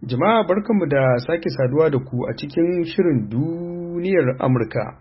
Jama'a barkanmu da sake saduwa da ku a cikin shirin duniyar Amurka.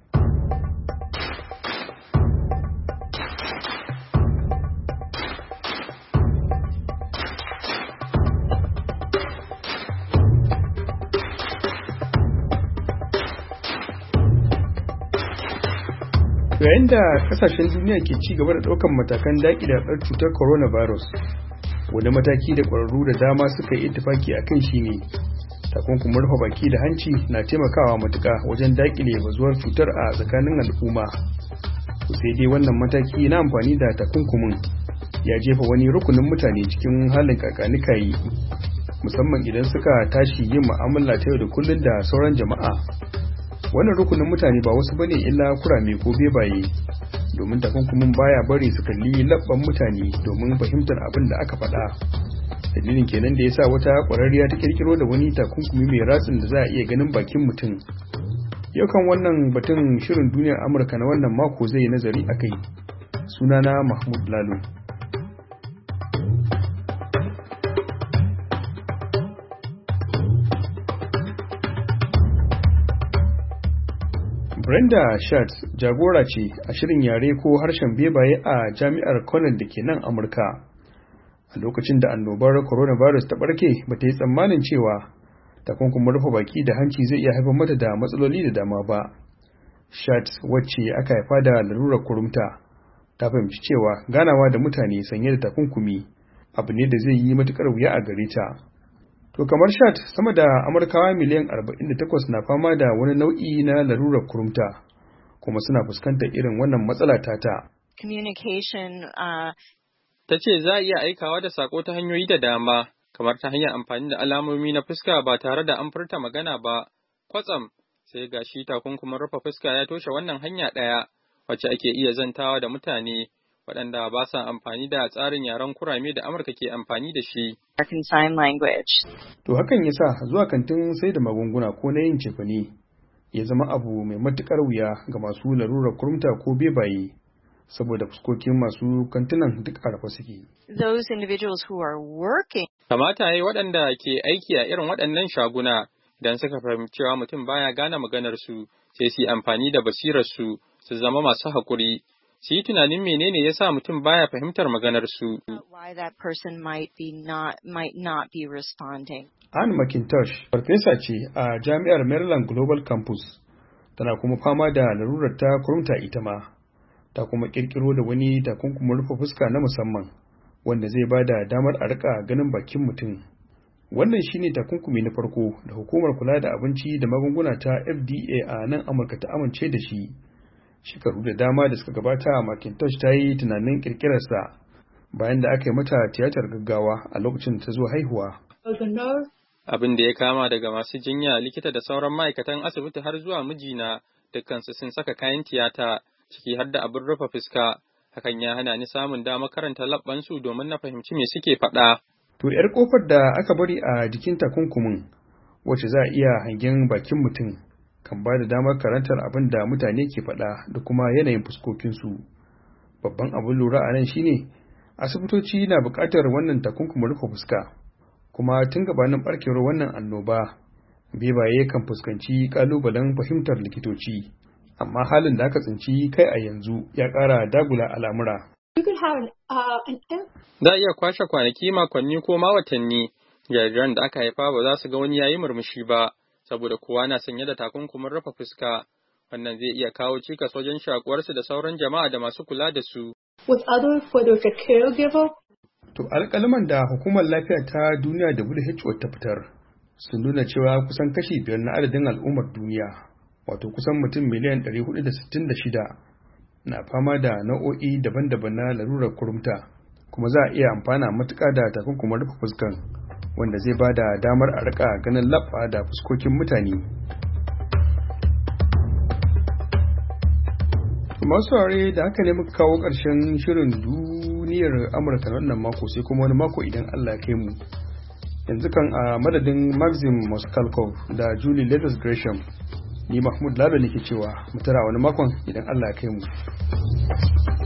Yayin da kasashen duniya ke ci gaba da ɗaukar matakan daƙile yaɗuwar cutar coronavirus, wani mataki da ƙwararru da dama suka yi ittifaki a kan shi ne takunkumin rufe baki da hanci na taimakawa matuƙa wajen daƙile bazuwar cutar a tsakanin al'umma. Sai dai wannan mataki na amfani da takunkumin ya jefa wani rukunin mutane cikin halin kakanikayi, musamman idan suka tashi yin mu'amala ta yau da kullum da sauran jama'a. Wannan rukunin mutane ba wasu bane illa kurame ko bebaye, domin takunkumin baya bari su kalli labban mutane domin fahimtar abin da aka faɗa. Dalilin kenan da yasa wata ƙwararriya ta kirkiro da wani takunkumi mai ratsin da za a iya ganin bakin mutum. Yau kan wannan batun shirin duniyar Amurka na wannan mako zai yi nazari a kai. Sunana Mahmud Lalo. Brenda Schatz jagora ce a shirin yare ko harshen bebaye a jami'ar Cornell da ke nan Amurka. A lokacin da annobar coronavirus ta barke, ba ta yi tsammanin cewa takunkumin rufe baki da hanci zai iya haifar mata da matsaloli da dama ba. Schatz, wacce aka haifa da lalurar kurumta, ta fahimci cewa ganawa da mutane sanye da takunkumi abu ne da zai yi matukar wuya a gare ta. To kamar Schatz, sama da Amurkawa miliyan 48 na fama da wani nau'i na larurar kurumta, kuma suna fuskantar irin wannan matsala tata. Ta ce za a iya aikawa da sako ta hanyoyi da dama, kamar ta hanyar amfani da alamomi na fuska ba tare da an furta magana ba. Kwatsam, sai ga shi takunkumin rufe fuska ya toshe wannan hanya ɗaya, wacce ake iya zantawa da mutane waɗanda ba sa amfani da tsarin yaren kurame da Amurka ke amfani da shi. To hakan ya sa zuwa kantin sai da magunguna ko na yin cefane ya zama abu mai matuƙar wuya ga masu larurar kurumta ko bebaye, saboda fuskokin masu kantunan duk a rufe suke. Kamata ya yi waɗanda ke aiki a irin waɗannan shaguna, idan suka fahimci cewa mutum baya gane maganar su, sai su yi amfani da basirar su zama masu haƙuri. Su yi tunanin menene ya sa mutum baya fahimtar maganar su. Anne McIntosh, farfesa ce a Jami'ar Maryland Global Campus, tana kuma fama da larurar ta kurumta ita ma. Ta kuma kirkiro da wani takunkumin rufe fuska na musamman wanda zai ba da damar a rika ganin bakin mutum. Wannan shine takunkumi na farko da hukumar kula da abinci da magunguna ta FDA a nan Amurka ta amince da shi. Shekaru da dama da suka gabata, McIntosh ta yi tunanin kirkirarsa bayan da aka yi mata tiyatar gaggawa a lokacin da ta zo haihuwa. Abin da ya kama daga masu jinya, likita da sauran ma'aikatan asibiti har zuwa mijina, dukkansu sun saka kayan tiyata, ciki har da abin rufe fuska. Hakan ya hana ni samun dama karanta labbansu domin na fahimci me suke faɗa. To, 'yar kofar da aka bari a jikin takunkumin, wacce za a iya hangen bakin mutum, kan ba da damar karantar abin da mutane ke faɗa da kuma yanayin fuskokinsu. Babban abin lura a nan shine asibitoci na buƙatar wannan takunkumin rufe fuska, kuma tun gabanin ɓarkewar wannan annoba, bebaye kan fuskanci ƙalubalen fahimtar likitoci. Amma halin da aka tsinci kai a yanzu ya ƙara dagula al'amura. Za a iya kwashe kwanaki, makonni ko ma watanni, jariran da aka haifa ba za su ga wani yayi murmushi ba, saboda kowa na sanye da takunkumin rufe fuska. Wannan zai iya kawo cikas wajen shakuwarsu da sauran jama'a da masu kula da su. To, alƙalman da Hukumar Lafiya ta Duniya WHO ta fitar sun nuna cewa kusan kashi 5 na adadin al'ummar duniya, wato kusan mutum miliyan 466, na fama da nau'o'i daban-daban na larurar kurumta, kuma za a iya amfana matuƙa da takunkumin rufe fuskan, wanda zai ba da damar a rika ganin labba da fuskokin mutane. Masu saurare, da haka ne muka kawo ƙarshen shirin duniyar Amurka wannan mako, sai kuma wani mako idan Allah ya kai mu. Yanzu kan a madadin Maxim Moskalkov da Julie Leathers Gresham, ni Mahmud Lalo nake cewa mu tara wani makon idan Allah ya kai mu.